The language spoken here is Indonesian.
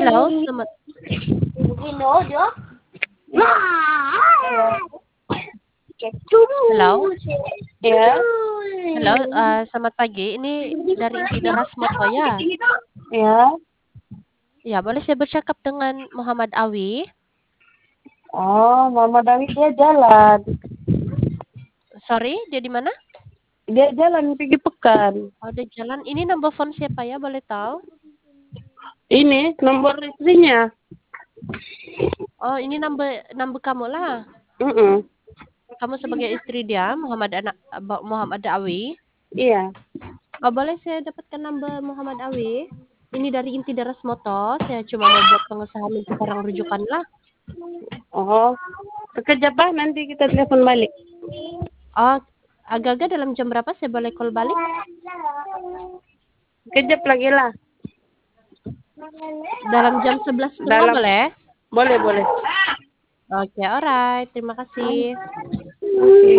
Halo, selamat halo Ya, halo, selamat pagi. Ini dari Inti Deras Moto ya? ya. Ya, boleh saya bercakap dengan Muhammad Awi? Oh, Mama Dawi dia jalan. Sorry, dia di mana? Dia jalan pergi pekan. Oh, dia jalan. Ini nomor phone siapa ya? Boleh tahu? Ini nomor istrinya. Oh, ini nomor nomor kamu lah. Mm-mm. Kamu sebagai istri dia, Muhammad Awi. Iya. Oh, boleh saya dapatkan nomor Muhammad Awi? Ini dari Inti Deras Moto. Saya cuma mau buat pengesahan untuk orang rujukan lah. Oh, sekejap ah, nanti kita telepon balik. Oh, agak-agak dalam jam berapa saya boleh call balik? Sekejap lagi lah. Dalam jam 11.30 Dalam, boleh? boleh boleh. Oke, alright. Terima kasih. Oke.